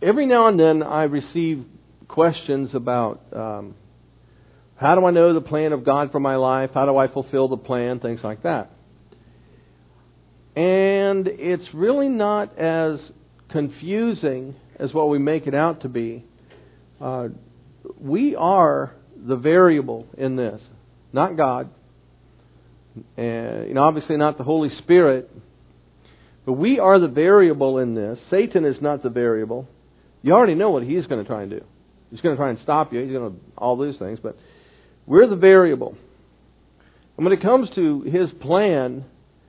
every now and then I receive questions about how do I know the plan of God for my life? How do I fulfill the plan? Things like that. And it's really not as confusing as what we make it out to be. We are the variable in this, not God. And obviously not the Holy Spirit. But we are the variable in this. Satan is not the variable. You already know what he's going to try and do. He's going to try and stop you. He's going to all these things. But we're the variable. And when it comes to his plan,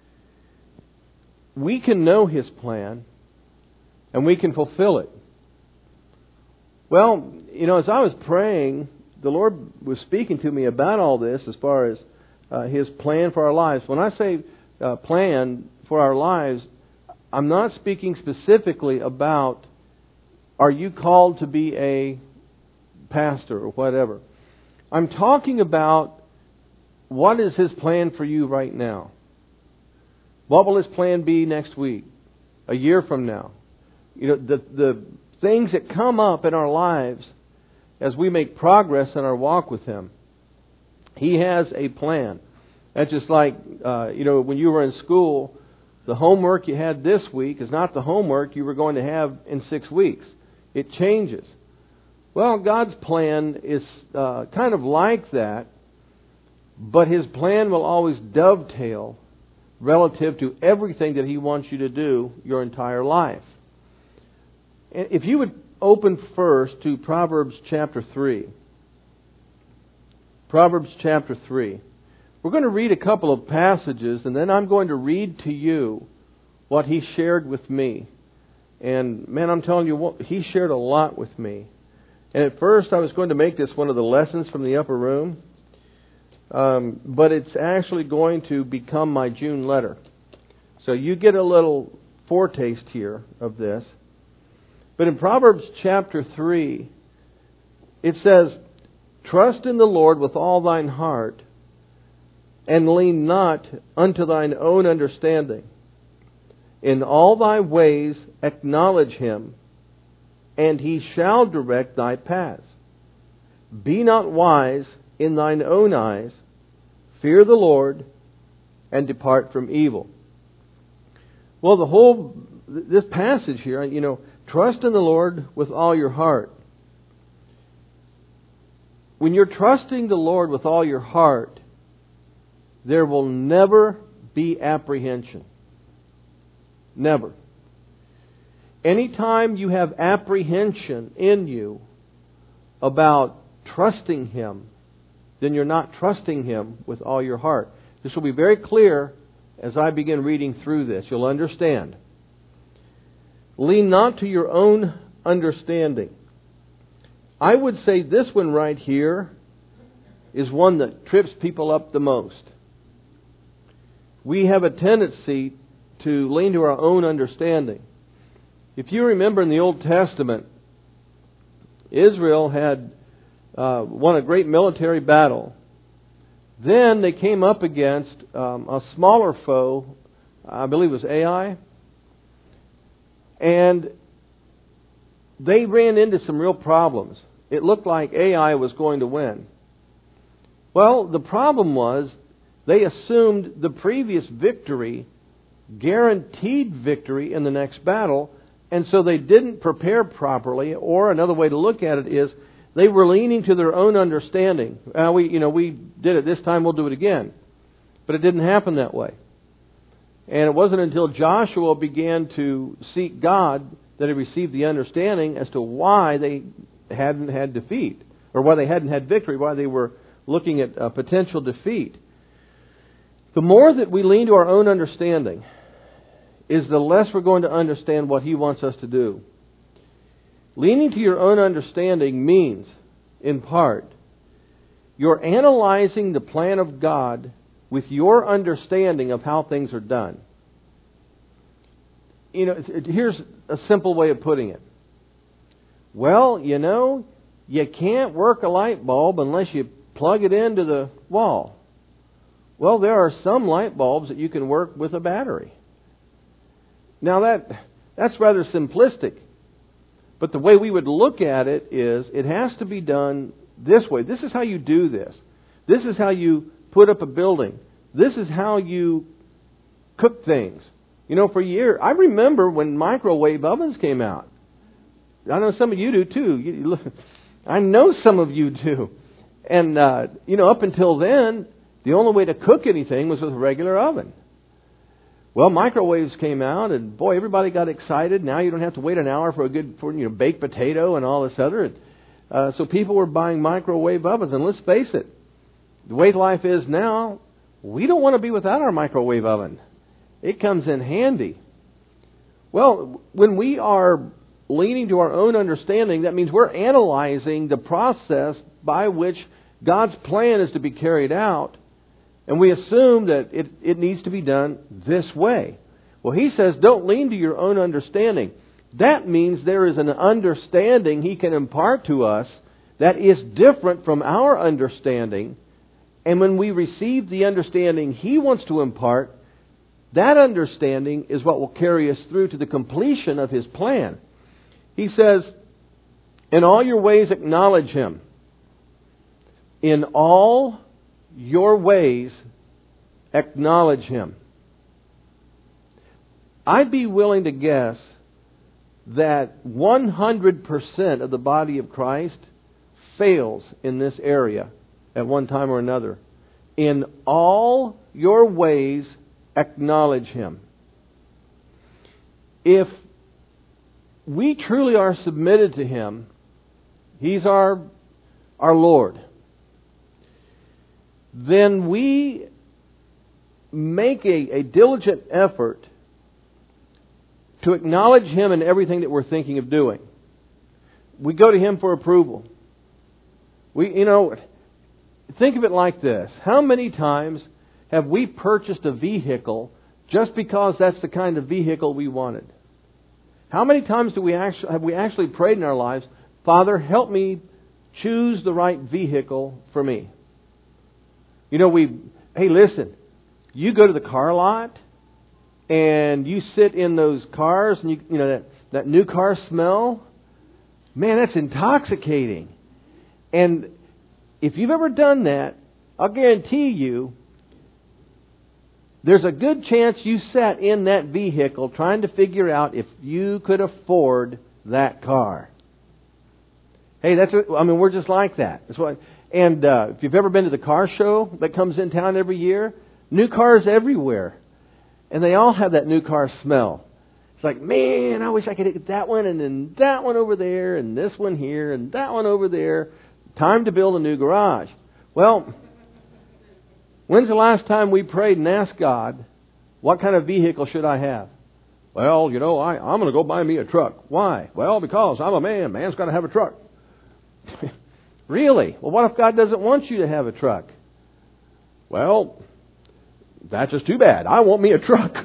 we can know his plan and we can fulfill it. Well, as I was praying, the Lord was speaking to me about all this as far as his plan for our lives. When I say plan for our lives, I'm not speaking specifically about are you called to be a pastor or whatever. I'm talking about what is his plan for you right now. What will his plan be next week, a year from now? The things that come up in our lives as we make progress in our walk with him. He has a plan. That's just like, when you were in school, the homework you had this week is not the homework you were going to have in 6 weeks. It changes. Well, God's plan is kind of like that, but his plan will always dovetail relative to everything that he wants you to do your entire life. And if you would open first to Proverbs chapter 3. Proverbs chapter 3. We're going to read a couple of passages, and then I'm going to read to you what he shared with me. And man, I'm telling you, he shared a lot with me. And at first I was going to make this one of the lessons from the upper room. But it's actually going to become my June letter. So you get a little foretaste here of this. But in Proverbs chapter 3, it says, "Trust in the Lord with all thine heart, and lean not unto thine own understanding. In all thy ways acknowledge him, and he shall direct thy paths. Be not wise in thine own eyes. Fear the Lord, and depart from evil." Well, this passage here, trust in the Lord with all your heart. When you're trusting the Lord with all your heart, there will never be apprehension. Never. Anytime you have apprehension in you about trusting him, then you're not trusting him with all your heart. This will be very clear as I begin reading through this. You'll understand. Lean not to your own understanding. I would say this one right here is one that trips people up the most. We have a tendency to lean to our own understanding. If you remember in the Old Testament, Israel had won a great military battle. Then they came up against a smaller foe, I believe it was Ai, and they ran into some real problems. It looked like Ai was going to win. Well, the problem was they assumed the previous victory guaranteed victory in the next battle, and so they didn't prepare properly. Or another way to look at it is they were leaning to their own understanding. We did it this time, we'll do it again. But it didn't happen that way. And it wasn't until Joshua began to seek God that he received the understanding as to why they hadn't had defeat, or why they hadn't had victory, why they were looking at a potential defeat. The more that we lean to our own understanding is the less we're going to understand what he wants us to do. Leaning to your own understanding means, in part, you're analyzing the plan of God with your understanding of how things are done. Here's a simple way of putting it. Well, you can't work a light bulb unless you plug it into the wall. Well, there are some light bulbs that you can work with a battery. Now that's rather simplistic. But the way we would look at it is, it has to be done this way. This is how you do this. This is how you put up a building. This is how you cook things. You know, for years, I remember when microwave ovens came out. I know some of you do too. I know some of you do. And, up until then, the only way to cook anything was with a regular oven. Well, microwaves came out, and boy, everybody got excited. Now you don't have to wait an hour for a good baked potato and all this other. So people were buying microwave ovens. And let's face it, the way life is now, we don't want to be without our microwave oven. It comes in handy. Well, when we are leaning to our own understanding, that means we're analyzing the process by which God's plan is to be carried out, and we assume that it needs to be done this way. Well, He says, don't lean to your own understanding. That means there is an understanding He can impart to us that is different from our understanding. And when we receive the understanding He wants to impart, that understanding is what will carry us through to the completion of His plan. He says, in all your ways acknowledge Him. In all your ways acknowledge Him. I'd be willing to guess that 100% of the body of Christ fails in this area at one time or another. In all your ways acknowledge Him. If we truly are submitted to Him, He's our Lord, then we make a diligent effort to acknowledge Him in everything that we're thinking of doing. We go to Him for approval. Think of it like this. How many times have we purchased a vehicle just because that's the kind of vehicle we wanted? How many times have we actually prayed in our lives, Father, help me choose the right vehicle for me? Hey, listen, you go to the car lot and you sit in those cars and that new car smell, man, that's intoxicating. And if you've ever done that, I'll guarantee you, there's a good chance you sat in that vehicle trying to figure out if you could afford that car. Hey, we're just like that. That's why. And if you've ever been to the car show that comes in town every year, new cars everywhere, and they all have that new car smell. It's like, man, I wish I could get that one, and then that one over there, and this one here, and that one over there. Time to build a new garage. Well, when's the last time we prayed and asked God, what kind of vehicle should I have? Well, I'm going to go buy me a truck. Why? Well, because I'm a man. Man's got to have a truck. Really? Well, what if God doesn't want you to have a truck? Well, that's just too bad. I want me a truck.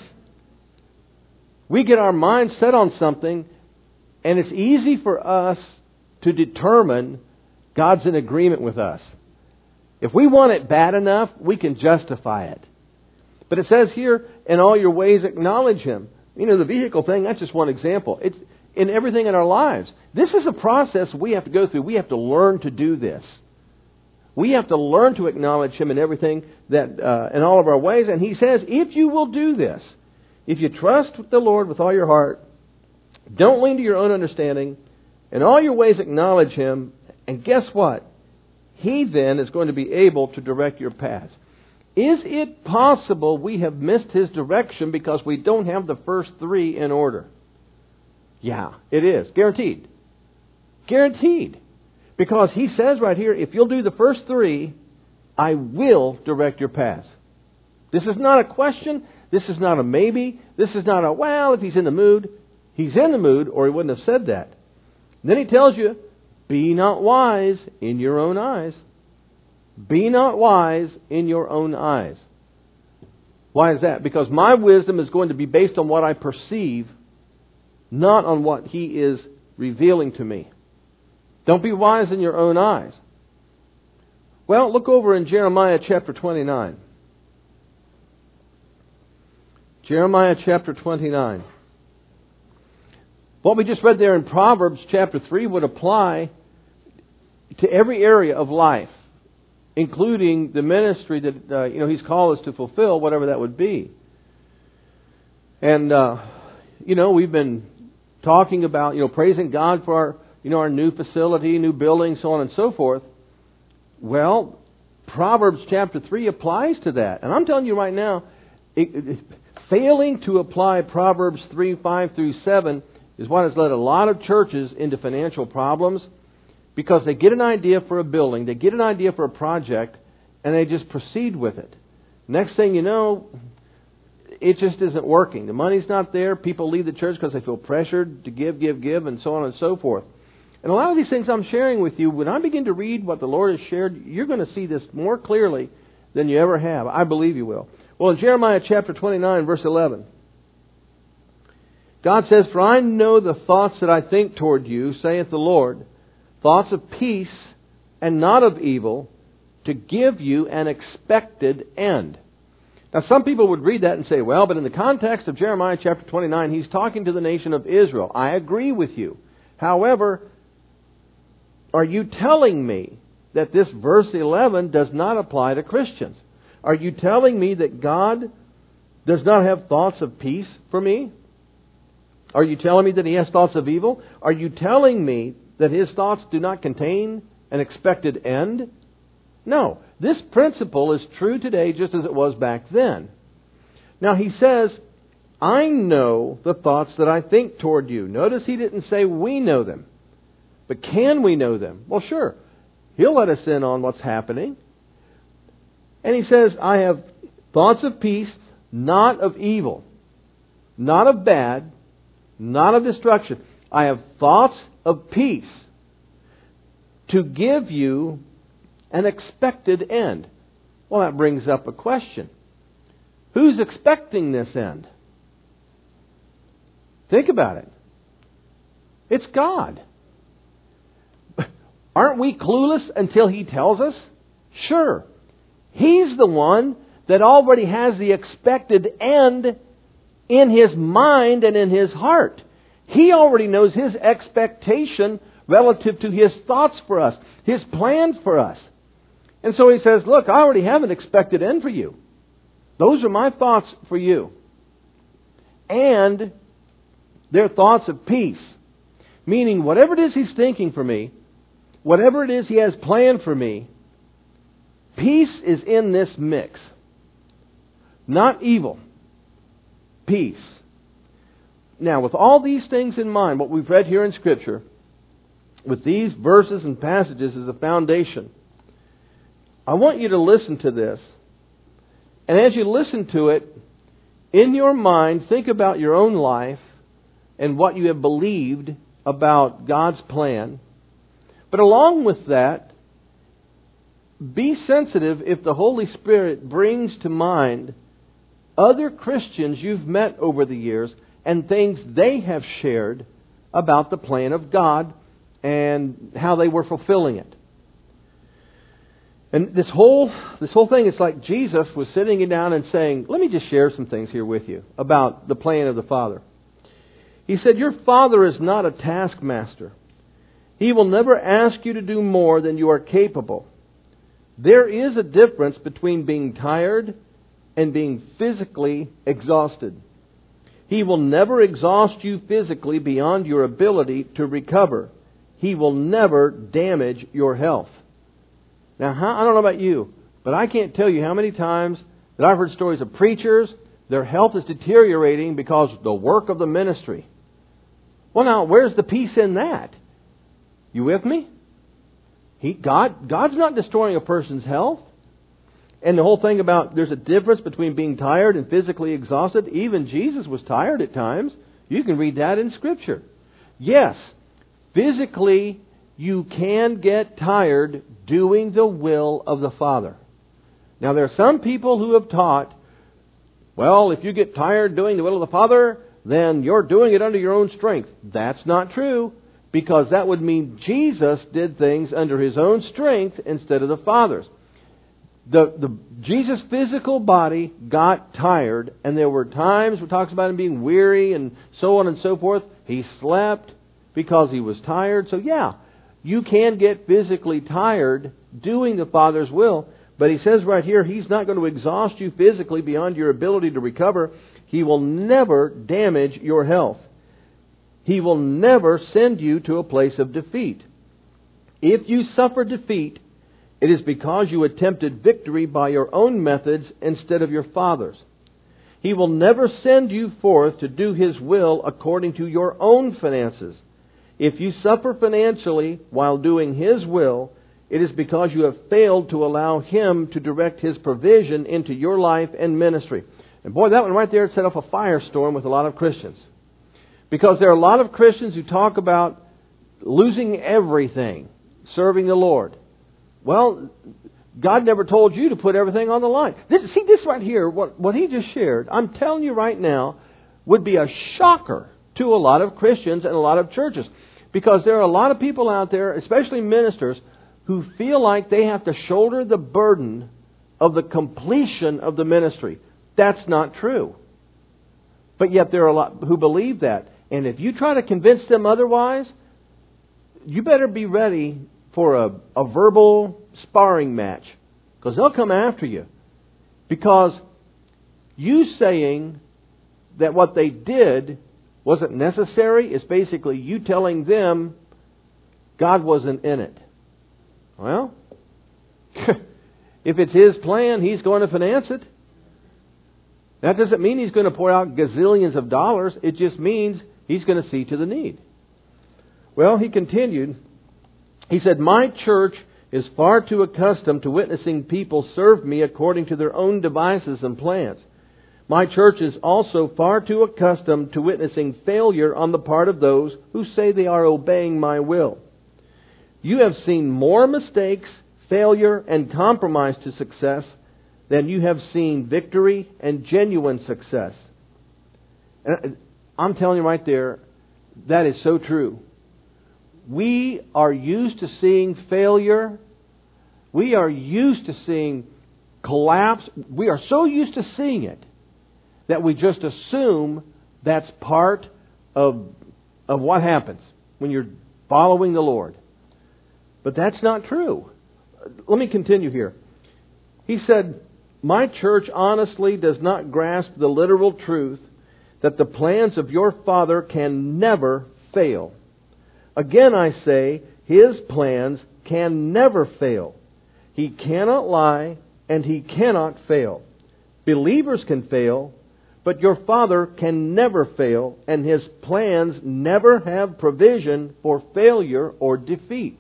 We get our mind set on something, and it's easy for us to determine God's in agreement with us. If we want it bad enough, we can justify it. But it says here, in all your ways acknowledge Him. The vehicle thing, that's just one example. It's in everything in our lives. This is a process we have to go through. We have to learn to do this. We have to learn to acknowledge Him in everything that in all of our ways. And He says, if you will do this, if you trust the Lord with all your heart, don't lean to your own understanding, in all your ways acknowledge Him, and guess what? He then is going to be able to direct your paths. Is it possible we have missed His direction because we don't have the first three in order? Yeah, it is. Guaranteed. Guaranteed. Because He says right here, if you'll do the first three, I will direct your paths. This is not a question. This is not a maybe. This is not a, well, if He's in the mood. He's in the mood, or He wouldn't have said that. And then He tells you, be not wise in your own eyes. Be not wise in your own eyes. Why is that? Because my wisdom is going to be based on what I perceive, not on what He is revealing to me. Don't be wise in your own eyes. Well, look over in Jeremiah chapter 29. Jeremiah chapter 29. What we just read there in Proverbs chapter 3 would apply to every area of life, including the ministry that He's called us to fulfill, whatever that would be. And we've been talking about praising God for our new facility, new building, so on and so forth. Well, Proverbs chapter 3 applies to that, and I'm telling you right now, failing to apply Proverbs 3:5-7 is what has led a lot of churches into financial problems. Because they get an idea for a building, they get an idea for a project, and they just proceed with it. Next thing you know, it just isn't working. The money's not there. People leave the church because they feel pressured to give, and so on and so forth. And a lot of these things I'm sharing with you, when I begin to read what the Lord has shared, you're going to see this more clearly than you ever have. I believe you will. Well, in Jeremiah chapter 29, verse 11, God says, "For I know the thoughts that I think toward you, saith the Lord, thoughts of peace and not of evil, to give you an expected end." Now some people would read that and say, well, but in the context of Jeremiah chapter 29, he's talking to the nation of Israel. I agree with you. However, are you telling me that this verse 11 does not apply to Christians? Are you telling me that God does not have thoughts of peace for me? Are you telling me that He has thoughts of evil? Are you telling me that His thoughts do not contain an expected end? No. This principle is true today just as it was back then. Now He says, I know the thoughts that I think toward you. Notice He didn't say we know them. But can we know them? Well, sure. He'll let us in on what's happening. And He says, I have thoughts of peace, not of evil. Not of bad, not of destruction. I have thoughts of peace to give you an expected end. Well, that brings up a question. Who's expecting this end? Think about it. It's God. Aren't we clueless until He tells us? Sure. He's the one that already has the expected end in His mind and in His heart. He already knows His expectation relative to His thoughts for us, His plans for us. And so He says, look, I already have an expected end for you. Those are my thoughts for you. And they're thoughts of peace. Meaning, whatever it is He's thinking for me, whatever it is He has planned for me, peace is in this mix. Not evil. Peace. Now, with all these things in mind, what we've read here in Scripture, with these verses and passages as a foundation, I want you to listen to this. And as you listen to it, in your mind, think about your own life and what you have believed about God's plan. But along with that, be sensitive if the Holy Spirit brings to mind other Christians you've met over the years and things they have shared about the plan of God and how they were fulfilling it. And this whole thing, it's like Jesus was sitting down and saying, let me just share some things here with you about the plan of the Father. He said, your Father is not a taskmaster. He will never ask you to do more than you are capable. There is a difference between being tired and being physically exhausted. He will never exhaust you physically beyond your ability to recover. He will never damage your health. Now, I don't know about you, but I can't tell you how many times that I've heard stories of preachers, their health is deteriorating because of the work of the ministry. Well, now, where's the peace in that? You with me? God's not destroying a person's health. And the whole thing about there's a difference between being tired and physically exhausted. Even Jesus was tired at times. You can read that in Scripture. Yes, physically you can get tired doing the will of the Father. Now there are some people who have taught, well, if you get tired doing the will of the Father, then you're doing it under your own strength. That's not true, because that would mean Jesus did things under His own strength instead of the Father's. Jesus' physical body got tired, and there were times where it talks about him being weary and so on and so forth. He slept because he was tired. So yeah, you can get physically tired doing the Father's will. But he says right here, He's not going to exhaust you physically beyond your ability to recover. He will never damage your health. He will never send you to a place of defeat. If you suffer defeat, it is because you attempted victory by your own methods instead of your Father's. He will never send you forth to do His will according to your own finances. If you suffer financially while doing His will, it is because you have failed to allow Him to direct His provision into your life and ministry. And boy, that one right there set off a firestorm with a lot of Christians. Because there are a lot of Christians who talk about losing everything, serving the Lord. Well, God never told you to put everything on the line. This right here, what he just shared, I'm telling you right now, would be a shocker to a lot of Christians and a lot of churches. Because there are a lot of people out there, especially ministers, who feel like they have to shoulder the burden of the completion of the ministry. That's not true. But yet there are a lot who believe that. And if you try to convince them otherwise, you better be ready for a verbal sparring match. Because they'll come after you. Because you saying that what they did wasn't necessary is basically you telling them God wasn't in it. Well, if it's His plan, He's going to finance it. That doesn't mean He's going to pour out gazillions of dollars. It just means He's going to see to the need. Well, he continued. He said, my church is far too accustomed to witnessing people serve me according to their own devices and plans. My church is also far too accustomed to witnessing failure on the part of those who say they are obeying my will. You have seen more mistakes, failure, and compromise to success than you have seen victory and genuine success. And I'm telling you right there, that is so true. We are used to seeing failure. We are used to seeing collapse. We are so used to seeing it that we just assume that's part of what happens when you're following the Lord. But that's not true. Let me continue here. He said, my church honestly does not grasp the literal truth that the plans of your Father can never fail. Again, I say, His plans can never fail. He cannot lie, and He cannot fail. Believers can fail, but your Father can never fail, and His plans never have provision for failure or defeat.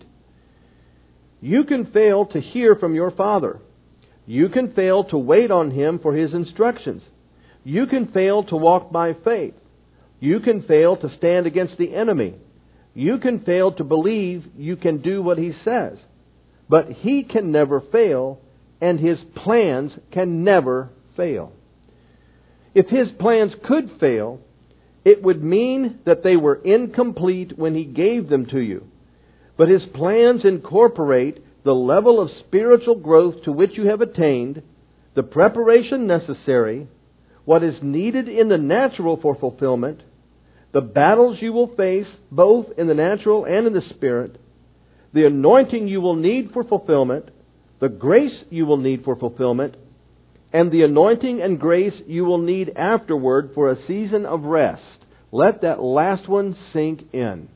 You can fail to hear from your Father. You can fail to wait on Him for His instructions. You can fail to walk by faith. You can fail to stand against the enemy. You can fail to believe you can do what He says. But He can never fail, and His plans can never fail. If His plans could fail, it would mean that they were incomplete when He gave them to you. But His plans incorporate the level of spiritual growth to which you have attained, the preparation necessary, what is needed in the natural for fulfillment, the battles you will face both in the natural and in the spirit, the anointing you will need for fulfillment, the grace you will need for fulfillment, and the anointing and grace you will need afterward for a season of rest. Let that last one sink in.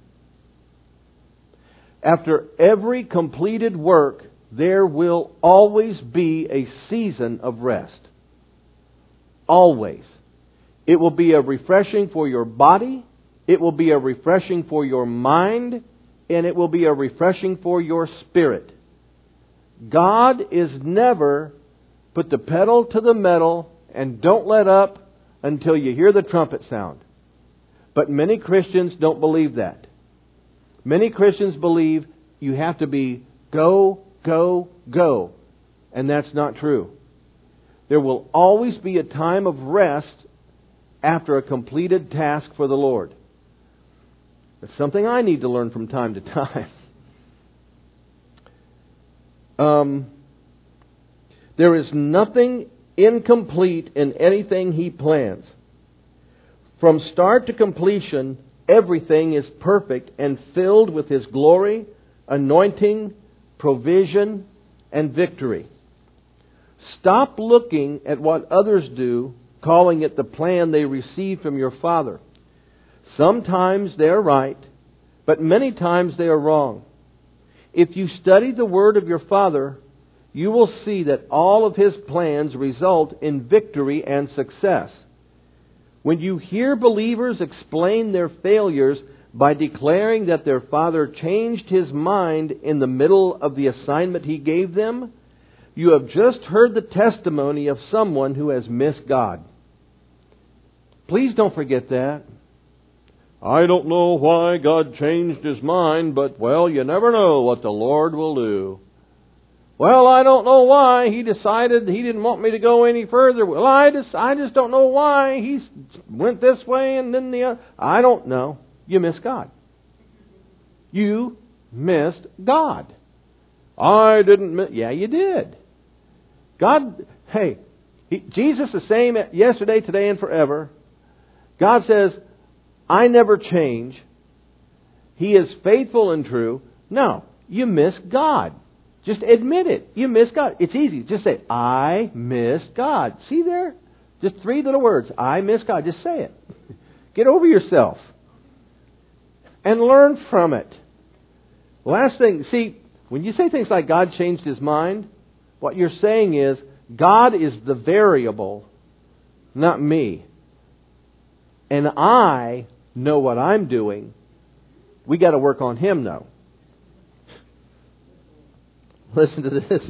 After every completed work, there will always be a season of rest. Always. It will be a refreshing for your body, it will be a refreshing for your mind, and it will be a refreshing for your spirit. God is never put the pedal to the metal and don't let up until you hear the trumpet sound. But many Christians don't believe that. Many Christians believe you have to be go, go, go. And that's not true. There will always be a time of rest after a completed task for the Lord. It's something I need to learn from time to time. There is nothing incomplete in anything He plans. From start to completion, everything is perfect and filled with His glory, anointing, provision, and victory. Stop looking at what others do, calling it the plan they received from your Father. Sometimes they are right, but many times they are wrong. If you study the Word of your Father, you will see that all of His plans result in victory and success. When you hear believers explain their failures by declaring that their Father changed His mind in the middle of the assignment He gave them, you have just heard the testimony of someone who has missed God. Please don't forget that. I don't know why God changed His mind, but, well, you never know what the Lord will do. Well, I don't know why He decided He didn't want me to go any further. Well, I just don't know why He went this way and then the other. I don't know. You missed God. You missed God. I didn't miss. Yeah, you did. God, hey, Jesus the same yesterday, today, and forever. God says, I never change. He is faithful and true. No, you missed God. Just admit it. You missed God. It's easy. Just say, I missed God. See there? Just 3 little words. I miss God. Just say it. Get over yourself. And learn from it. Last thing, see, when you say things like God changed His mind, what you're saying is, God is the variable, not me. And I know what I'm doing. We got to work on Him, though. Listen to this.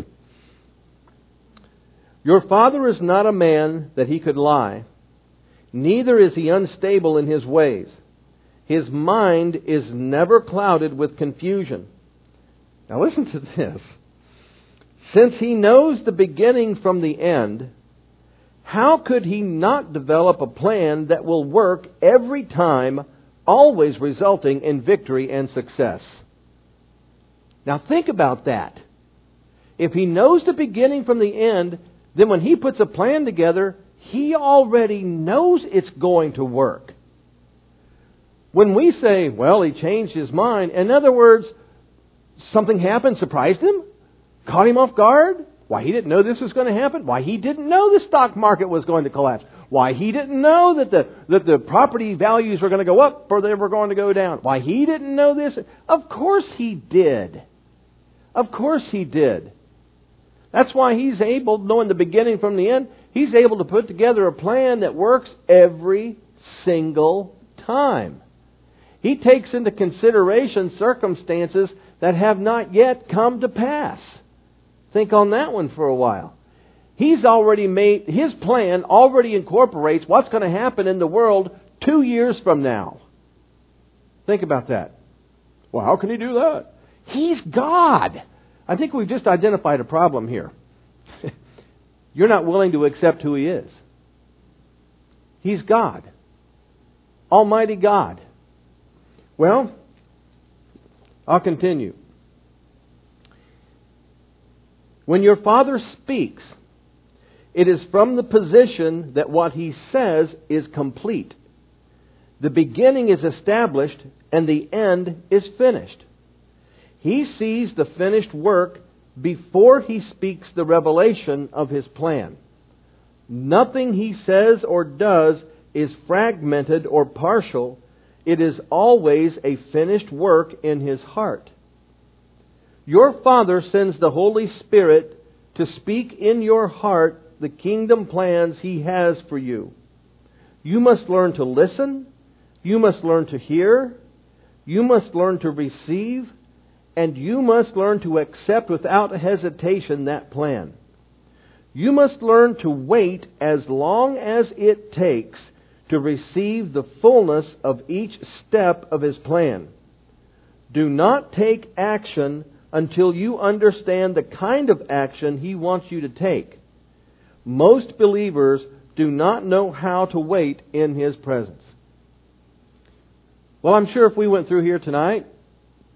Your Father is not a man that He could lie, neither is He unstable in His ways. His mind is never clouded with confusion. Now listen to this. Since He knows the beginning from the end, how could He not develop a plan that will work every time, always resulting in victory and success? Now think about that. If He knows the beginning from the end, then when He puts a plan together, He already knows it's going to work. When we say, well, He changed His mind, in other words, something happened, surprised Him, caught Him off guard. Why, He didn't know this was going to happen. Why, He didn't know the stock market was going to collapse. Why, He didn't know that the property values were going to go up or they were going to go down. Why, He didn't know this. Of course He did. Of course He did. That's why He's able, knowing the beginning from the end, He's able to put together a plan that works every single time. He takes into consideration circumstances that have not yet come to pass. Think on that one for a while. He's already made, His plan already incorporates what's going to happen in the world 2 years from now. Think about that. Well, how can He do that? He's God. I think we've just identified a problem here. You're not willing to accept who He is. He's God. Almighty God. Well, I'll continue. When your Father speaks, it is from the position that what He says is complete. The beginning is established and the end is finished. He sees the finished work before He speaks the revelation of His plan. Nothing He says or does is fragmented or partial. It is always a finished work in His heart. Your Father sends the Holy Spirit to speak in your heart the kingdom plans He has for you. You must learn to listen. You must learn to hear. You must learn to receive. And you must learn to accept without hesitation that plan. You must learn to wait as long as it takes to receive the fullness of each step of His plan. Do not take action until you understand the kind of action He wants you to take. Most believers do not know how to wait in His presence. Well, I'm sure if we went through here tonight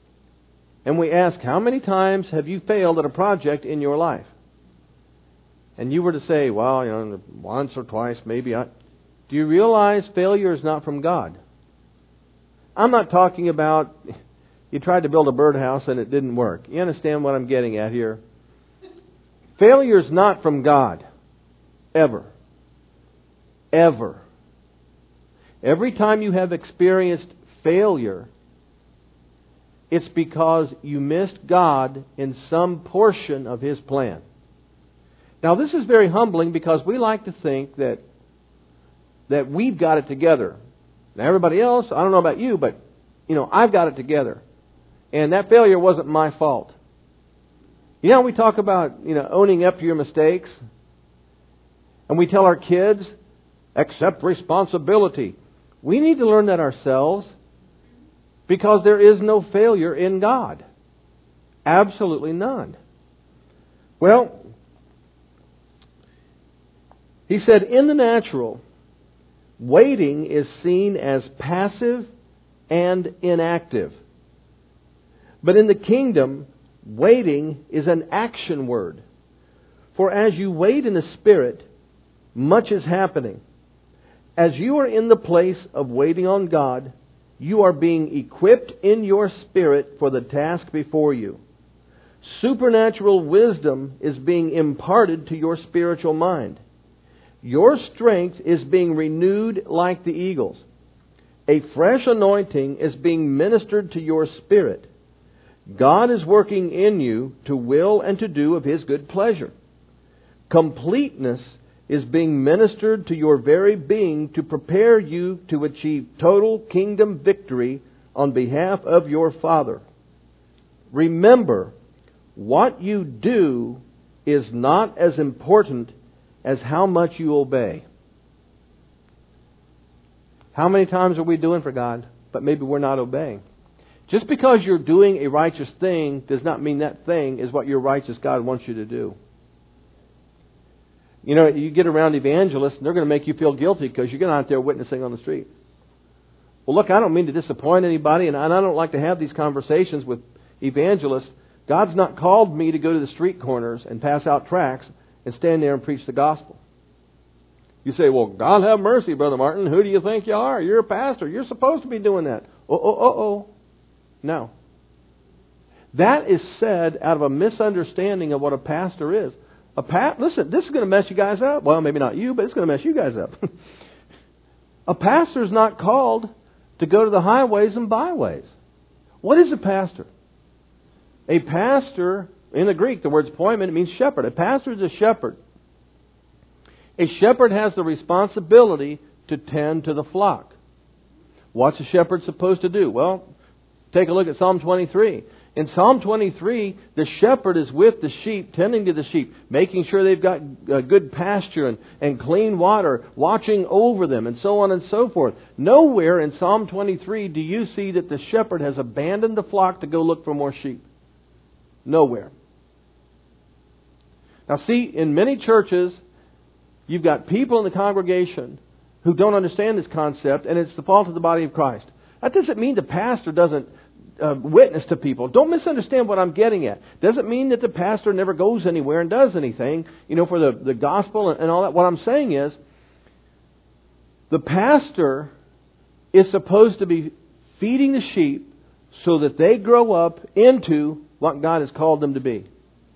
and we asked, how many times have you failed at a project in your life? and you were to say, well, once or twice, maybe do you realize failure is not from God? I'm not talking about you tried to build a birdhouse and it didn't work. You understand what I'm getting at here? Failure is not from God. Ever. Ever. Every time you have experienced failure, it's because you missed God in some portion of His plan. Now, this is very humbling because we like to think that we've got it together. Now, everybody else, I don't know about you, but, I've got it together. And that failure wasn't my fault. We talk about, owning up to your mistakes. And we tell our kids, accept responsibility. We need to learn that ourselves because there is no failure in God. Absolutely none. Well, he said, in the natural, waiting is seen as passive and inactive. But in the kingdom, waiting is an action word. For as you wait in the Spirit, much is happening. As you are in the place of waiting on God, you are being equipped in your spirit for the task before you. Supernatural wisdom is being imparted to your spiritual mind. Your strength is being renewed like the eagles. A fresh anointing is being ministered to your spirit. God is working in you to will and to do of His good pleasure. Completeness is being ministered to your very being to prepare you to achieve total kingdom victory on behalf of your Father. Remember, what you do is not as important as how much you obey. How many times are we doing for God, but maybe we're not obeying? Just because you're doing a righteous thing does not mean that thing is what your righteous God wants you to do. You get around evangelists and they're going to make you feel guilty because you're going out there witnessing on the street. Well, look, I don't mean to disappoint anybody, and I don't like to have these conversations with evangelists. God's not called me to go to the street corners and pass out tracts and stand there and preach the gospel. You say, well, God have mercy, Brother Martin. Who do you think you are? You're a pastor. You're supposed to be doing that. No. That is said out of a misunderstanding of what a pastor is. Listen, this is going to mess you guys up. Well, maybe not you, but it's going to mess you guys up. A pastor is not called to go to the highways and byways. What is a pastor? A pastor, in the Greek, the word's poimen, it means shepherd. A pastor is a shepherd. A shepherd has the responsibility to tend to the flock. What's a shepherd supposed to do? Well, take a look at Psalm 23. In Psalm 23, the shepherd is with the sheep, tending to the sheep, making sure they've got good pasture and clean water, watching over them, and so on and so forth. Nowhere in Psalm 23 do you see that the shepherd has abandoned the flock to go look for more sheep. Nowhere. Now see, in many churches, you've got people in the congregation who don't understand this concept, and it's the fault of the body of Christ. That doesn't mean the pastor doesn't witness to people. Don't misunderstand what I'm getting at. Doesn't mean that the pastor never goes anywhere and does anything, for the gospel and all that. What I'm saying is, the pastor is supposed to be feeding the sheep so that they grow up into what God has called them to be.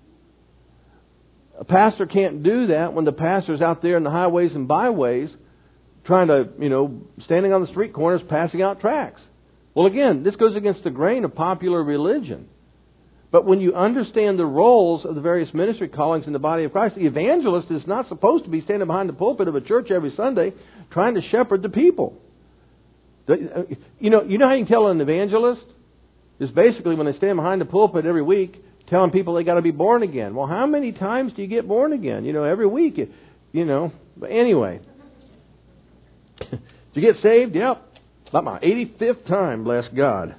A pastor can't do that when the pastor's out there in the highways and byways trying to, standing on the street corners passing out tracts. Well, again, this goes against the grain of popular religion. But when you understand the roles of the various ministry callings in the body of Christ, the evangelist is not supposed to be standing behind the pulpit of a church every Sunday trying to shepherd the people. You know how you can tell an evangelist? Is basically when they stand behind the pulpit every week telling people they got to be born again. Well, how many times do you get born again? Every week, But anyway. Did you get saved? Yep. About my 85th time, bless God.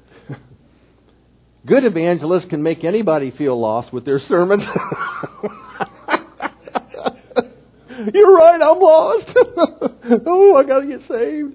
Good evangelists can make anybody feel lost with their sermons. You're right, I'm lost. Oh, I got to get saved.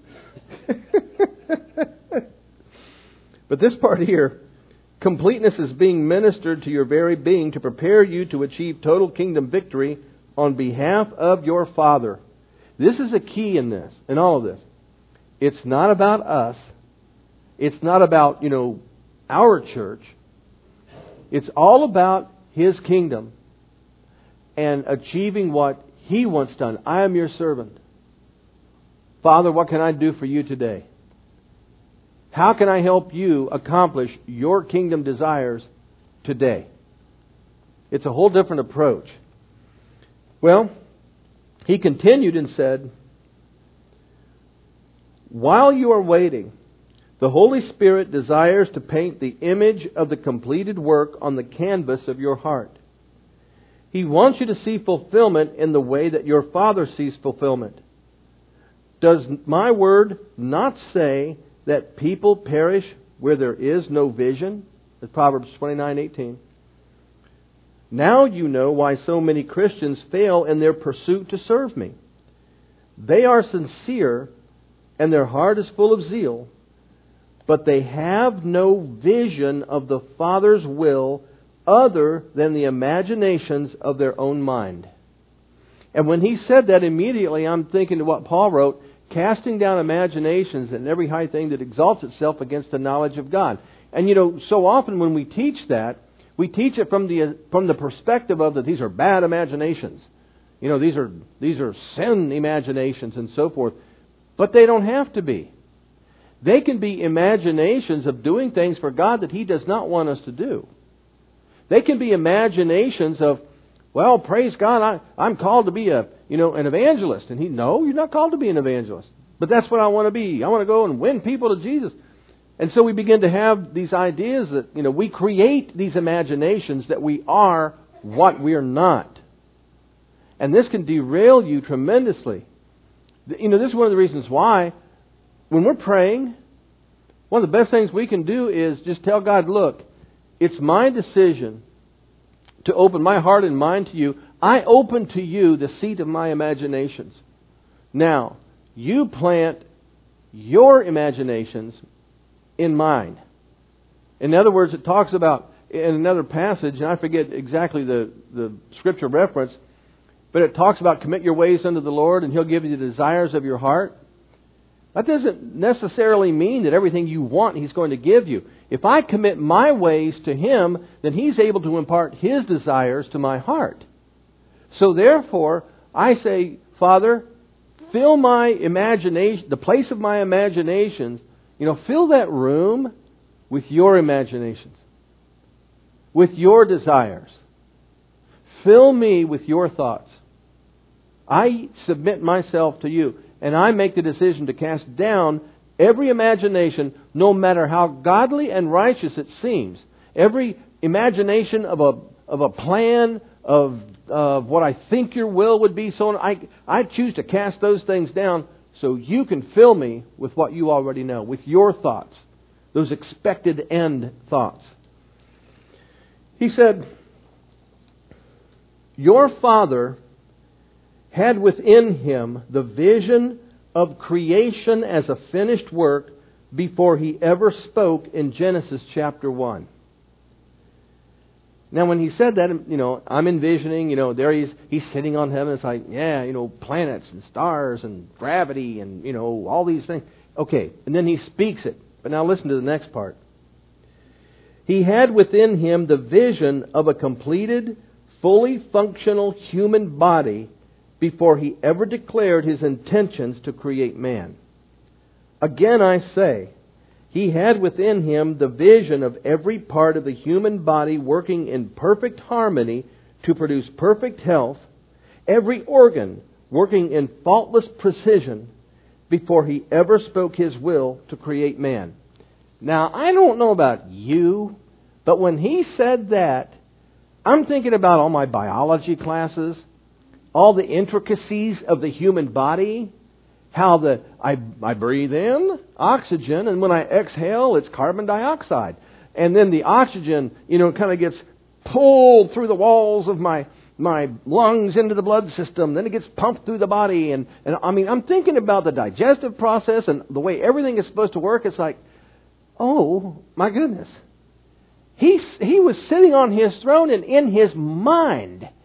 But this part here, completeness is being ministered to your very being to prepare you to achieve total kingdom victory on behalf of your Father. This is a key in this, in all of this. It's not about us. It's not about, our church. It's all about His kingdom and achieving what He wants done. I am your servant. Father, what can I do for you today? How can I help you accomplish your kingdom desires today? It's a whole different approach. Well, He continued and said, while you are waiting, the Holy Spirit desires to paint the image of the completed work on the canvas of your heart. He wants you to see fulfillment in the way that your Father sees fulfillment. Does my word not say that people perish where there is no vision? That's Proverbs 29:18. Now you know why so many Christians fail in their pursuit to serve me. They are sincere and their heart is full of zeal, but they have no vision of the Father's will other than the imaginations of their own mind. And when he said that, immediately I'm thinking of what Paul wrote, casting down imaginations and every high thing that exalts itself against the knowledge of God. And so often when we teach that, we teach it from the perspective of that these are bad imaginations. These are sin imaginations and so forth. But they don't have to be. They can be imaginations of doing things for God that He does not want us to do. They can be imaginations of, well, praise God, I'm called to be an evangelist. And no, you're not called to be an evangelist. But that's what I want to be. I want to go and win people to Jesus. And so we begin to have these ideas that, we create these imaginations that we are what we are not. And this can derail you tremendously. This is one of the reasons why, when we're praying, one of the best things we can do is just tell God, look, it's my decision to open my heart and mind to you. I open to you the seat of my imaginations. Now, you plant your imaginations in mine. In other words, it talks about, in another passage, and I forget exactly the scripture reference, but it talks about commit your ways unto the Lord and He'll give you the desires of your heart. That doesn't necessarily mean that everything you want He's going to give you. If I commit my ways to Him, then He's able to impart His desires to my heart. So therefore, I say, Father, fill my imagination, the place of my imaginations, fill that room with your imaginations, with your desires. Fill me with your thoughts. I submit myself to you, and I make the decision to cast down every imagination, no matter how godly and righteous it seems. Every imagination of a plan, of what I think your will would be, so on. I choose to cast those things down so you can fill me with what you already know, with your thoughts, those expected end thoughts. He said, your Father had within Him the vision of creation as a finished work before He ever spoke in Genesis chapter 1. Now when He said that, I'm envisioning, there He's sitting on heaven. It's like, planets and stars and gravity and, all these things. Okay, and then He speaks it. But now listen to the next part. He had within Him the vision of a completed, fully functional human body before He ever declared His intentions to create man. Again I say, He had within Him the vision of every part of the human body working in perfect harmony to produce perfect health, every organ working in faultless precision before He ever spoke His will to create man. Now, I don't know about you, but when He said that, I'm thinking about all my biology classes, all the intricacies of the human body, how I breathe in oxygen, and when I exhale, it's carbon dioxide. And then the oxygen, kind of gets pulled through the walls of my lungs into the blood system. Then it gets pumped through the body. And I'm thinking about the digestive process and the way everything is supposed to work. It's like, oh, my goodness. He was sitting on His throne, and in His mind,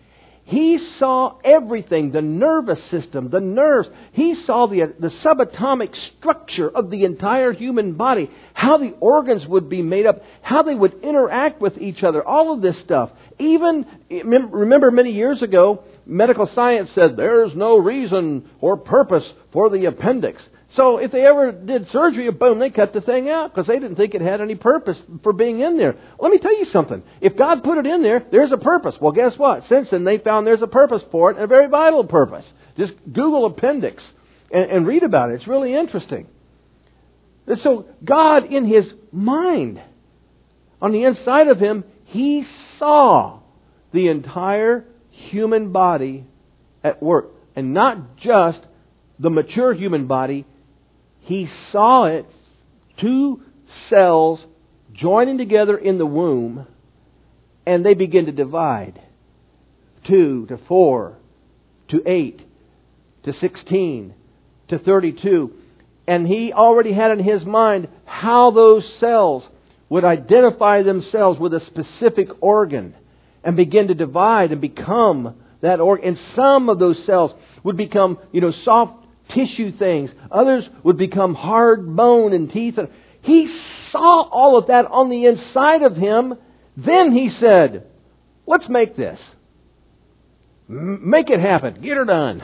He saw everything, the nervous system, the nerves. He saw the subatomic structure of the entire human body, how the organs would be made up, how they would interact with each other, all of this stuff. Even, remember many years ago, medical science said there's no reason or purpose for the appendix. So if they ever did surgery, boom, they cut the thing out because they didn't think it had any purpose for being in there. Let me tell you something. If God put it in there, there's a purpose. Well, guess what? Since then, they found there's a purpose for it, and a very vital purpose. Just Google appendix and read about it. It's really interesting. And so God, in His mind, on the inside of Him, He saw the entire human body at work. And not just the mature human body. He saw it, 2 cells joining together in the womb, and they begin to divide. 2 to 4 to 8 to 16 to 32. And He already had in His mind how those cells would identify themselves with a specific organ and begin to divide and become that organ. And some of those cells would become, soft tissue things. Others would become hard bone and teeth. He saw all of that on the inside of Him. Then He said, let's make this. Make it happen. Get her done.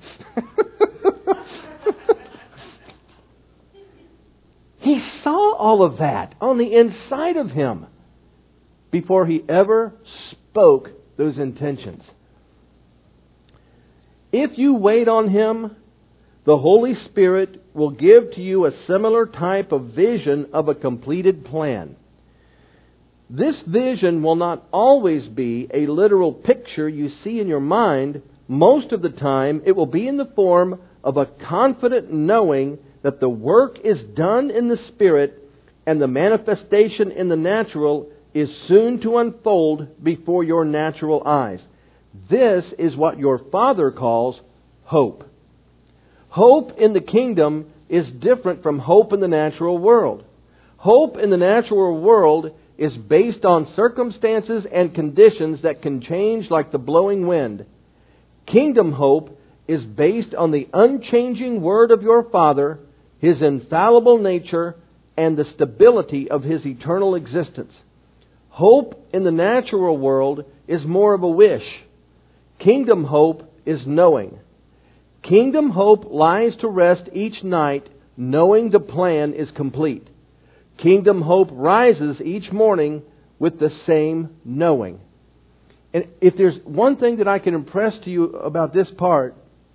He saw all of that on the inside of Him before He ever spoke those intentions. If you wait on Him, the Holy Spirit will give to you a similar type of vision of a completed plan. This vision will not always be a literal picture you see in your mind. Most of the time, it will be in the form of a confident knowing that the work is done in the Spirit and the manifestation in the natural is soon to unfold before your natural eyes. This is what your Father calls hope. Hope in the kingdom is different from hope in the natural world. Hope in the natural world is based on circumstances and conditions that can change like the blowing wind. Kingdom hope is based on the unchanging Word of your Father, His infallible nature, and the stability of His eternal existence. Hope in the natural world is more of a wish. Kingdom hope is knowing. Kingdom hope lies to rest each night knowing the plan is complete. Kingdom hope rises each morning with the same knowing. And if there's one thing that I can impress to you about this part,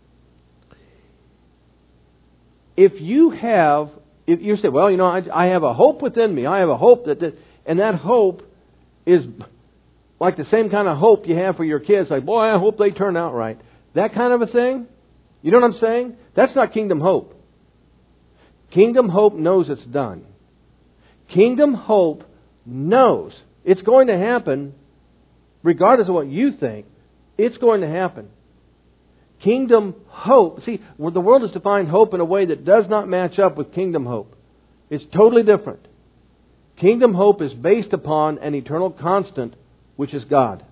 if you say, well, I have a hope within me. I have a hope and that hope is like the same kind of hope you have for your kids. Like, boy, I hope they turn out right. That kind of a thing. You know what I'm saying? That's not kingdom hope. Kingdom hope knows it's done. Kingdom hope knows it's going to happen regardless of what you think. It's going to happen. Kingdom hope. See, the world has defined hope in a way that does not match up with kingdom hope. It's totally different. Kingdom hope is based upon an eternal constant, which is God.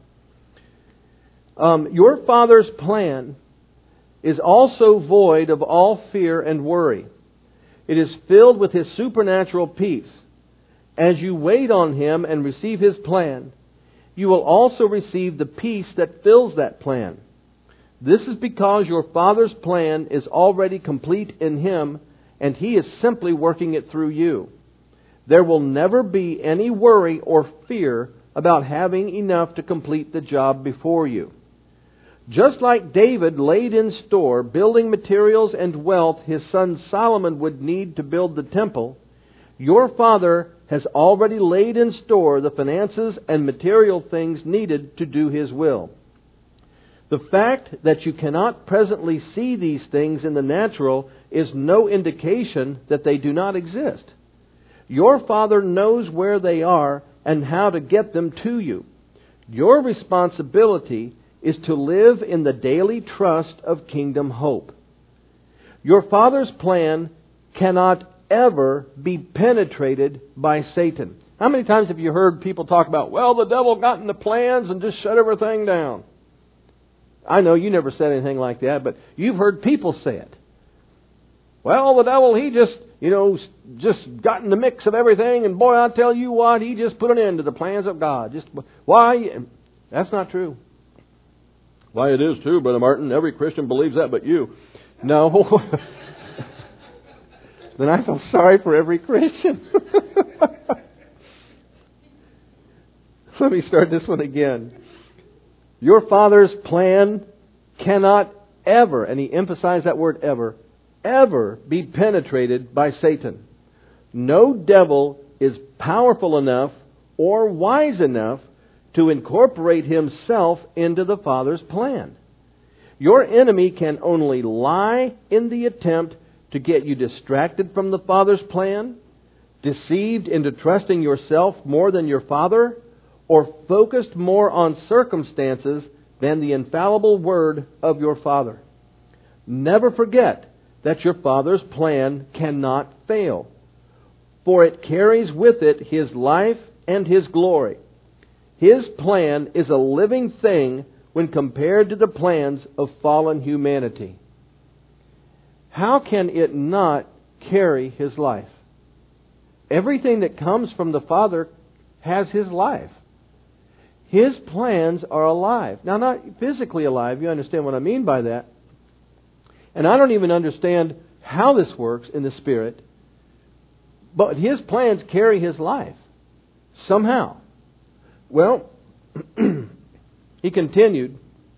Your Father's plan is also void of all fear and worry. It is filled with His supernatural peace. As you wait on Him and receive His plan, you will also receive the peace that fills that plan. This is because your Father's plan is already complete in Him, and He is simply working it through you. There will never be any worry or fear about having enough to complete the job before you. Just like David laid in store building materials and wealth his son Solomon would need to build the temple, your Father has already laid in store the finances and material things needed to do His will. The fact that you cannot presently see these things in the natural is no indication that they do not exist. Your Father knows where they are and how to get them to you. Your responsibility is to live in the daily trust of kingdom hope. Your Father's plan cannot ever be penetrated by Satan. How many times have you heard people talk about, well, the devil got in the plans and just shut everything down? I know you never said anything like that, but you've heard people say it. Well, the devil, he just got in the mix of everything, and boy, I tell you what, he just put an end to the plans of God. Why? That's not true. Why, it is true, Brother Martin. Every Christian believes that but you. No. Then I feel sorry for every Christian. Let me start this one again. Your Father's plan cannot ever, and he emphasized that word ever be penetrated by Satan. No devil is powerful enough or wise enough to incorporate himself into the Father's plan. Your enemy can only lie in the attempt to get you distracted from the Father's plan, deceived into trusting yourself more than your Father, or focused more on circumstances than the infallible Word of your Father. Never forget that your Father's plan cannot fail, for it carries with it His life and His glory. His plan is a living thing when compared to the plans of fallen humanity. How can it not carry His life? Everything that comes from the Father has His life. His plans are alive. Now, not physically alive, you understand what I mean by that. And I don't even understand how this works in the Spirit, but His plans carry His life. Somehow. Well, he continued,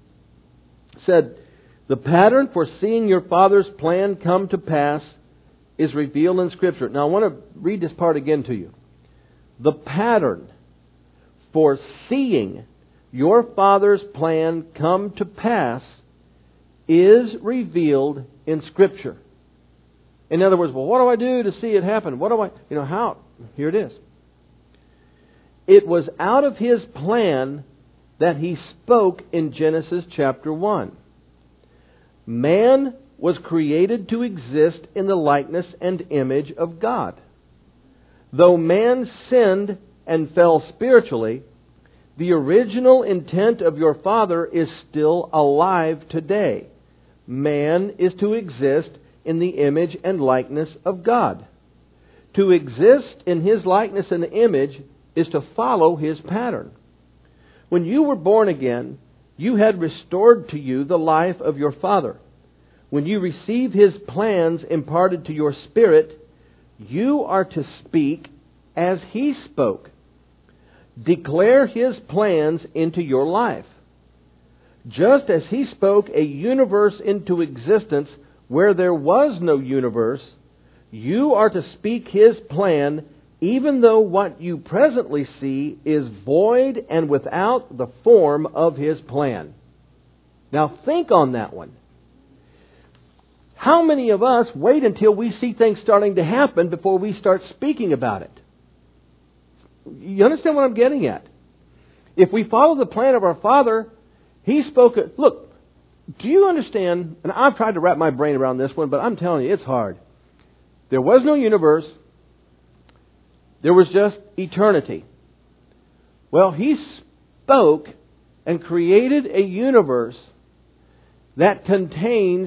said, the pattern for seeing your Father's plan come to pass is revealed in Scripture. Now I want to read this part again to you. The pattern for seeing your Father's plan come to pass is revealed in Scripture. In other words, well, what do I do to see it happen? How? Here it is. It was out of His plan that He spoke in Genesis chapter 1. Man was created to exist in the likeness and image of God. Though man sinned and fell spiritually, the original intent of your Father is still alive today. Man is to exist in the image and likeness of God. To exist in His likeness and image is to follow His pattern. When you were born again, you had restored to you the life of your Father. When you receive His plans imparted to your spirit, you are to speak as He spoke. Declare His plans into your life. Just as He spoke a universe into existence where there was no universe, you are to speak His plan even though what you presently see is void and without the form of His plan. Now think on that one. How many of us wait until we see things starting to happen before we start speaking about it? You understand what I'm getting at? If we follow the plan of our Father, He spoke it. Look, do you understand? And I've tried to wrap my brain around this one, but I'm telling you, it's hard. There was no universe. There was just eternity. Well, He spoke and created a universe that contains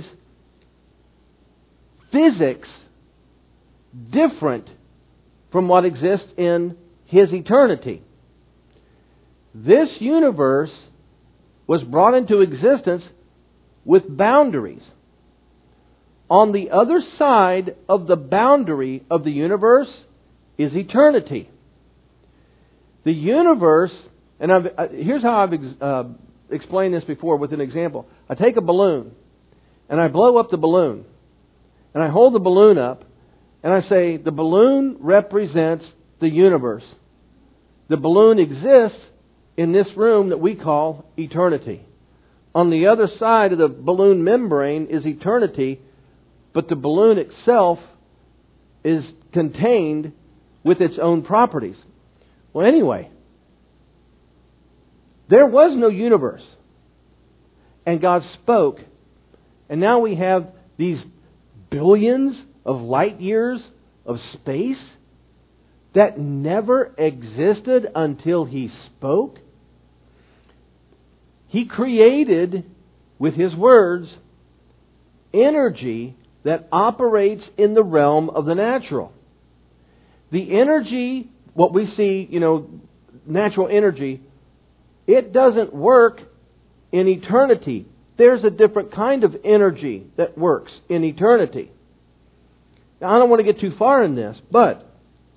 physics different from what exists in His eternity. This universe was brought into existence with boundaries. On the other side of the boundary of the universe is eternity. The universe, and here's how I've explained this before with an example. I take a balloon and I blow up the balloon. And I hold the balloon up and I say, the balloon represents the universe. The balloon exists in this room that we call eternity. On the other side of the balloon membrane is eternity, but the balloon itself is contained with its own properties. Well, anyway, there was no universe. And God spoke. And now we have these billions of light years of space that never existed until He spoke. He created with His words, energy that operates in the realm of the natural. The energy, what we see, natural energy, it doesn't work in eternity. There's a different kind of energy that works in eternity. Now, I don't want to get too far in this, but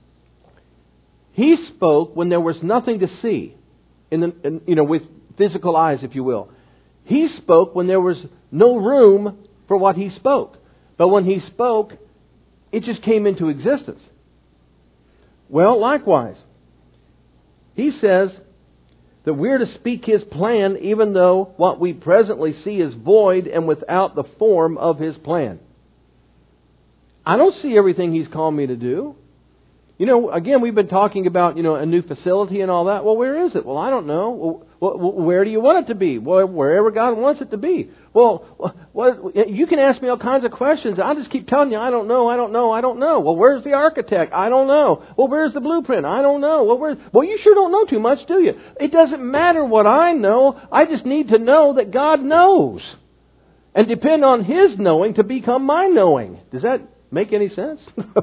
He spoke when there was nothing to see, with physical eyes, if you will. He spoke when there was no room for what He spoke. But when He spoke, it just came into existence. Well, likewise, He says that we're to speak His plan even though what we presently see is void and without the form of His plan. I don't see everything He's called me to do. Again, we've been talking about, a new facility and all that. Well, where is it? Well, I don't know. Well, where do you want it to be? Well, wherever God wants it to be. Well, you can ask me all kinds of questions. I'll just keep telling you, I don't know. Well, where's the architect? I don't know. Well, where's the blueprint? I don't know. Well, you sure don't know too much, do you? It doesn't matter what I know. I just need to know that God knows. And depend on His knowing to become my knowing. Does that make any sense?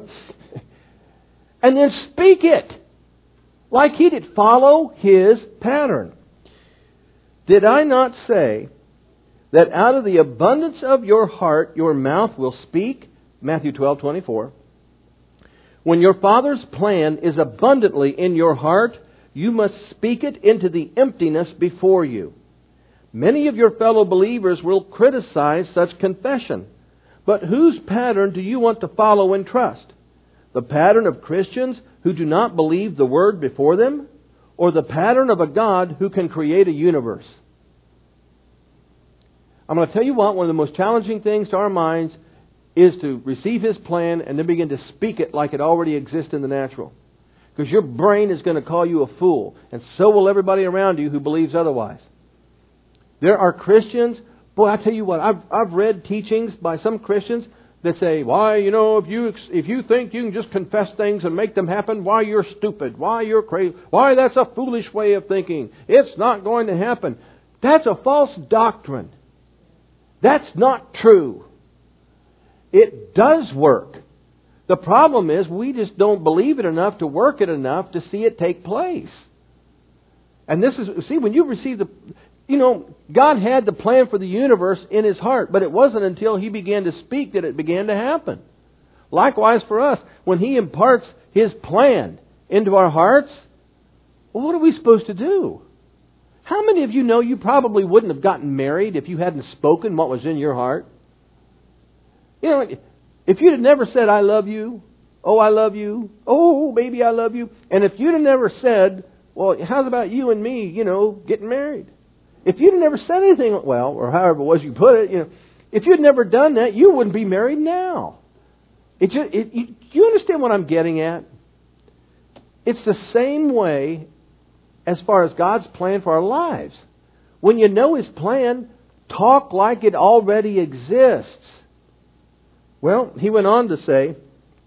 And then speak it like He did. Follow His pattern. Did I not say that out of the abundance of your heart your mouth will speak? Matthew 12:24. When your Father's plan is abundantly in your heart, you must speak it into the emptiness before you. Many of your fellow believers will criticize such confession. But whose pattern do you want to follow and trust? The pattern of Christians who do not believe the Word before them? Or the pattern of a God who can create a universe? I'm going to tell you what, one of the most challenging things to our minds is to receive His plan and then begin to speak it like it already exists in the natural. Because your brain is going to call you a fool. And so will everybody around you who believes otherwise. There are Christians, boy, I tell you what, I've read teachings by some Christians that say, why, if you think you can just confess things and make them happen, why, you're stupid. Why, you're crazy. Why, that's a foolish way of thinking. It's not going to happen. That's a false doctrine. That's not true. It does work. The problem is we just don't believe it enough to work it enough to see it take place. And this is, when you receive God had the plan for the universe in His heart, but it wasn't until He began to speak that it began to happen. Likewise for us, when He imparts His plan into our hearts, well, what are we supposed to do? How many of you know you probably wouldn't have gotten married if you hadn't spoken what was in your heart? If you'd have never said, I love you, oh, I love you, oh, baby, I love you, and if you'd have never said, well, how's about you and me, getting married? If you'd never said anything, or however it was you put it, if you'd never done that, you wouldn't be married now. Do you understand what I'm getting at? It's the same way as far as God's plan for our lives. When you know His plan, talk like it already exists. Well, He went on to say,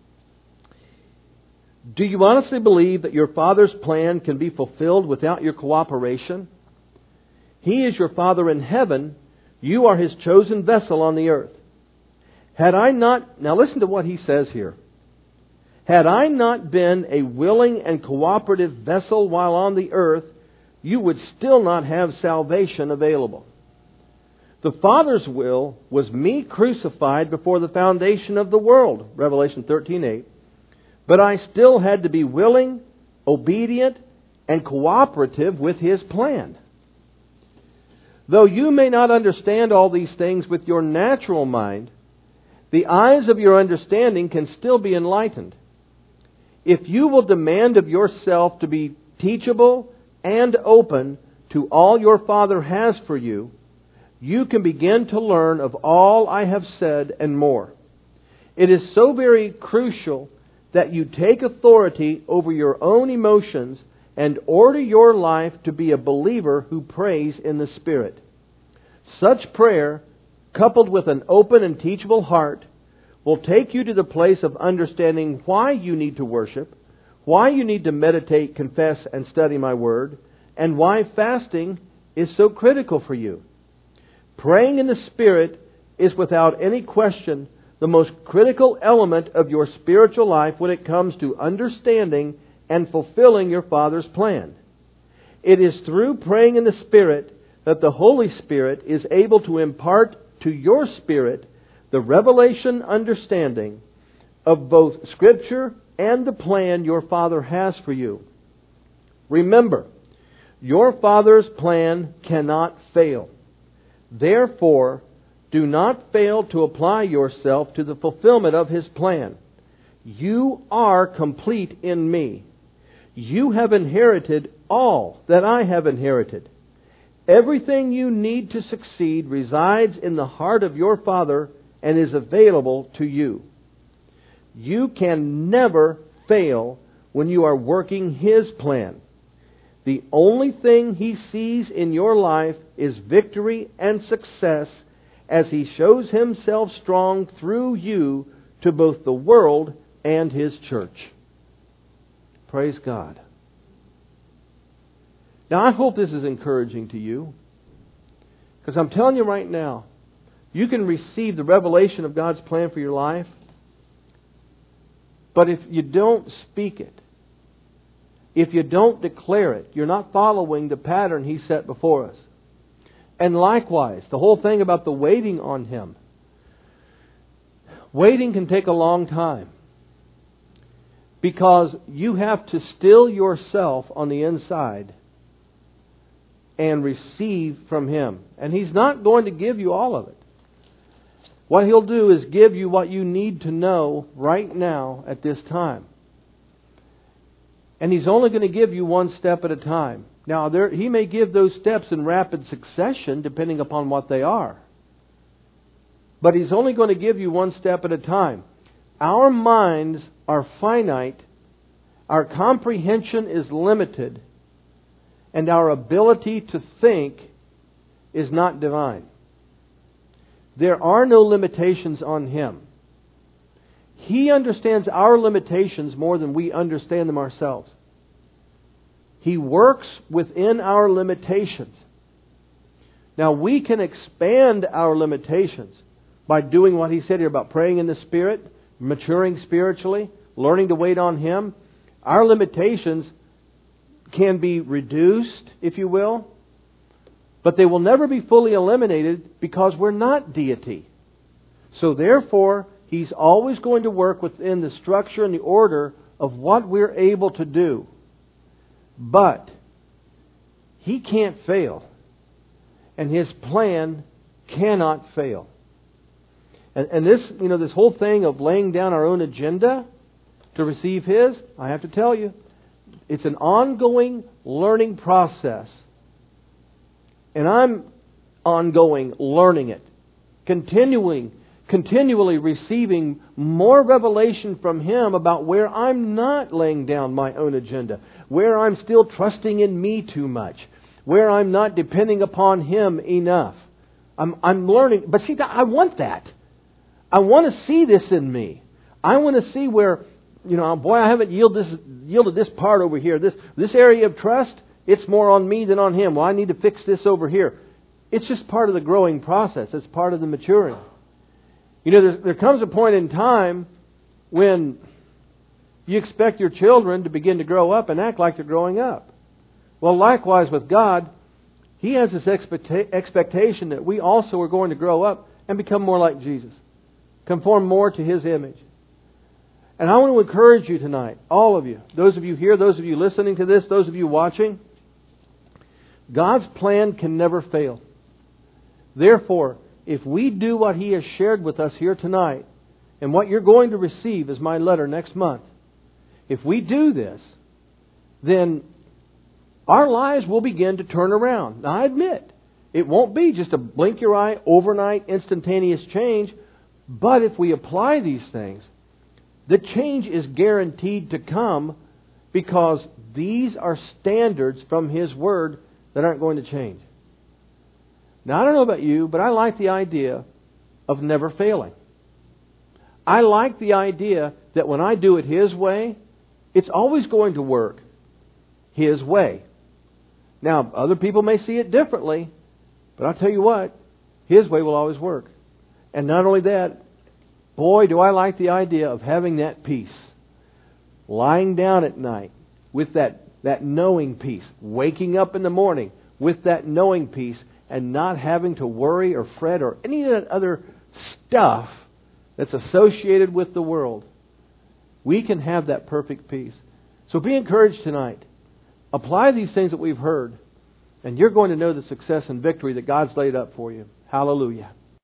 do you honestly believe that your Father's plan can be fulfilled without your cooperation? He is your Father in heaven. You are His chosen vessel on the earth. Now listen to what He says here. Had I not been a willing and cooperative vessel while on the earth, you would still not have salvation available. The Father's will was me crucified before the foundation of the world, Revelation 13:8. But I still had to be willing, obedient, and cooperative with His plan. Though you may not understand all these things with your natural mind, the eyes of your understanding can still be enlightened. If you will demand of yourself to be teachable and open to all your Father has for you, you can begin to learn of all I have said and more. It is so very crucial that you take authority over your own emotions and order your life to be a believer who prays in the Spirit. Such prayer, coupled with an open and teachable heart, will take you to the place of understanding why you need to worship, why you need to meditate, confess, and study my Word, and why fasting is so critical for you. Praying in the Spirit is without any question the most critical element of your spiritual life when it comes to understanding and fulfilling your Father's plan. It is through praying in the Spirit that the Holy Spirit is able to impart to your spirit the revelation understanding of both Scripture and the plan your Father has for you. Remember, your Father's plan cannot fail. Therefore, do not fail to apply yourself to the fulfillment of His plan. You are complete in me. You have inherited all that I have inherited. Everything you need to succeed resides in the heart of your Father and is available to you. You can never fail when you are working His plan. The only thing He sees in your life is victory and success as He shows Himself strong through you to both the world and His church. Praise God. Now, I hope this is encouraging to you, because I'm telling you right now, you can receive the revelation of God's plan for your life, but if you don't speak it, if you don't declare it, you're not following the pattern He set before us. And likewise, the whole thing about the waiting on Him. Waiting can take a long time, because you have to still yourself on the inside and receive from Him. And He's not going to give you all of it. What He'll do is give you what you need to know right now at this time. And He's only going to give you one step at a time. Now, He may give those steps in rapid succession, depending upon what they are. But He's only going to give you one step at a time. Our minds are finite. Our comprehension is limited. And our ability to think is not divine. There are no limitations on Him. He understands our limitations more than we understand them ourselves. He works within our limitations. Now, we can expand our limitations by doing what He said here about praying in the Spirit, maturing spiritually, learning to wait on Him. Our limitations can be reduced, if you will, but they will never be fully eliminated because we're not deity. So therefore, He's always going to work within the structure and the order of what we're able to do. But He can't fail. And His plan cannot fail. And this, this whole thing of laying down our own agenda to receive His, I have to tell you, it's an ongoing learning process. And I'm ongoing learning it. Continually receiving more revelation from Him about where I'm not laying down my own agenda, where I'm still trusting in me too much, where I'm not depending upon Him enough. I'm learning. But see, I want that. I want to see this in me. I want to see where, I haven't yielded this part over here. This area of trust, it's more on me than on Him. Well, I need to fix this over here. It's just part of the growing process. It's part of the maturing. There comes a point in time when you expect your children to begin to grow up and act like they're growing up. Well, likewise with God, He has this expectation that we also are going to grow up and become more like Jesus. Conform more to His image. And I want to encourage you tonight, all of you, those of you here, those of you listening to this, those of you watching, God's plan can never fail. Therefore, if we do what He has shared with us here tonight, and what you're going to receive is my letter next month, if we do this, then our lives will begin to turn around. Now, I admit, it won't be just a blink your eye, overnight, instantaneous change, but if we apply these things, the change is guaranteed to come, because these are standards from His Word that aren't going to change. Now, I don't know about you, but I like the idea of never failing. I like the idea that when I do it His way, it's always going to work His way. Now, other people may see it differently, but I'll tell you what, His way will always work. And not only that, boy, do I like the idea of having that peace. Lying down at night with that knowing peace. Waking up in the morning with that knowing peace and not having to worry or fret or any of that other stuff that's associated with the world. We can have that perfect peace. So be encouraged tonight. Apply these things that we've heard, and you're going to know the success and victory that God's laid up for you. Hallelujah.